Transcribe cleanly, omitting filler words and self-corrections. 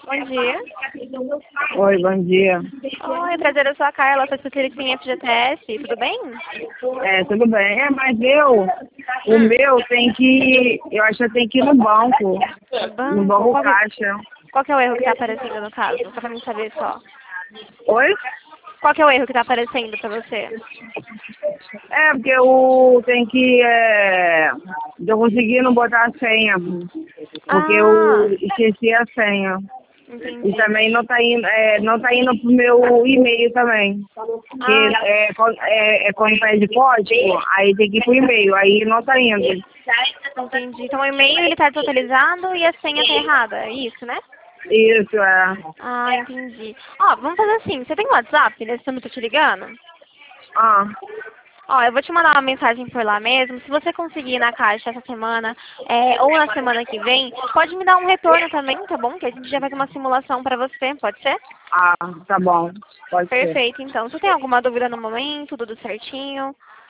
Bom dia. Oi, bom dia. Oi, prazer, eu sou a Carla, sou especialista em FGTS, tudo bem? Tudo bem. Mas o meu tem que, eu acho que tem que ir no banco, No no banco? banco caixa. Qual que é o erro que está aparecendo no caso? Só pra mim saber só. Oi? Qual que é o erro que está aparecendo pra você? Porque eu tenho que, eu consegui não botar a senha, porque Ah, eu esqueci a senha. E entendi. também não tá indo pro meu e-mail também. Que Ah, quando pede código, aí tem que ir pro e-mail, aí não tá indo. entendi. Então o e-mail ele tá totalizado e a senha tá errada, é isso, né? Isso, Ah, entendi. Ó, vamos fazer assim, você tem WhatsApp nesse número que eu tô te ligando? Ah, Ó, eu vou te mandar uma mensagem por lá mesmo. Se você conseguir ir na caixa essa semana, ou na semana que vem, pode me dar um retorno também, tá bom? Que a gente já faz uma simulação pra você, pode ser? tá bom. Pode ser. Perfeito, então. Você tem alguma dúvida no momento? Tudo certinho?